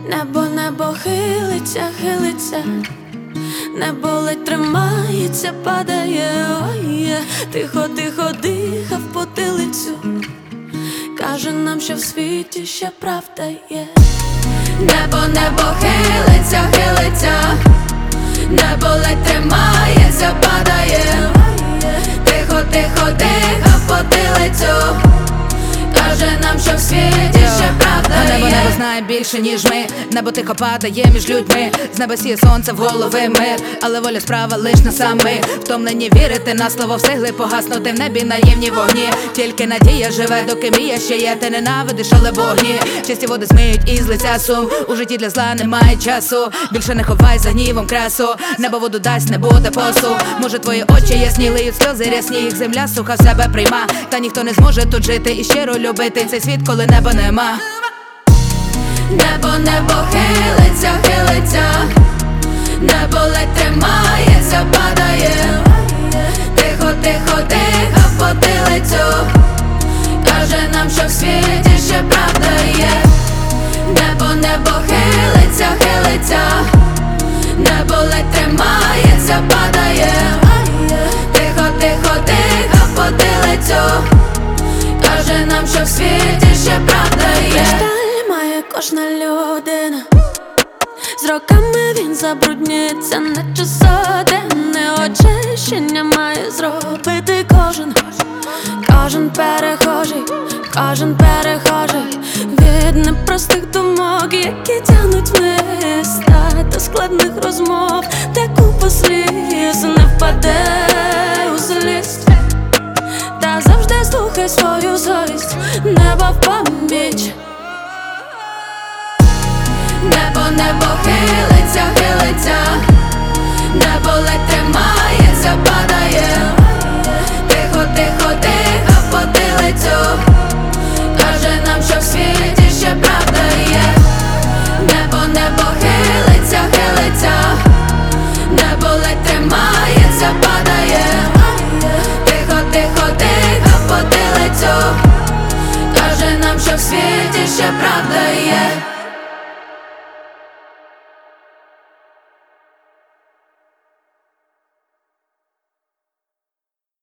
Небо хилиться, хилиться, небо ледь тримається, падає, ой, тихо, тихо дихав потилицю, каже нам, що в світі ще правда є. Небо хилиться, хилиться, небо ледь тримається, падає, тихо, тихо дихав потилицю, каже нам, що в світі ще правда є. Небо знає більше, ніж ми. Небо тихо падає між людьми. З неба сіє сонце, в голови мир, але воля справа лиш на сам ми. Втомлені вірити на слово, встигли погаснути в небі наївні вогні. Тільки надія живе, доки мрія ще є. Ти ненавидиш, але вогні. Чисті води змиють із лиця сум. У житті для зла немає часу. Більше не ховай за гнівом красу. Небо воду дасть, не буде посу. Може твої очі ясні, лиють сльози рясні. Їх земля суха в себе прийма. Та ніхто не зможе тут жити і щиро любити цей світ, коли неба нема. Небо хилиться, хилиться, небо ледь тримається, падає, тихо, тихо дихав потилицю, каже нам, що в світі ще правда є. Небо хилиться, хилиться, небо ледь тримається, падає, тихо, тихо дихав потилицю, каже нам, що в світі ще правда є. Кожна людина, з роками він забруднюється, наче сотенне очищення має зробити кожен перехожий, кожен перехожий від непростих думок, які тягнуть вниз, та складних розмов, де купа сліз не впаде у злість, та завжди слухай свою совість, небо в пам'ять. Небо хилиться, хилиться, небо ледь тримається, падає, тихо, тихо дихав потилицю, каже нам, що в світі ще правда є. Небо хилиться, хилиться, небо ледь тримається, падає, тихо, тихо дихав потилицю, каже нам, що в світі ще правда є.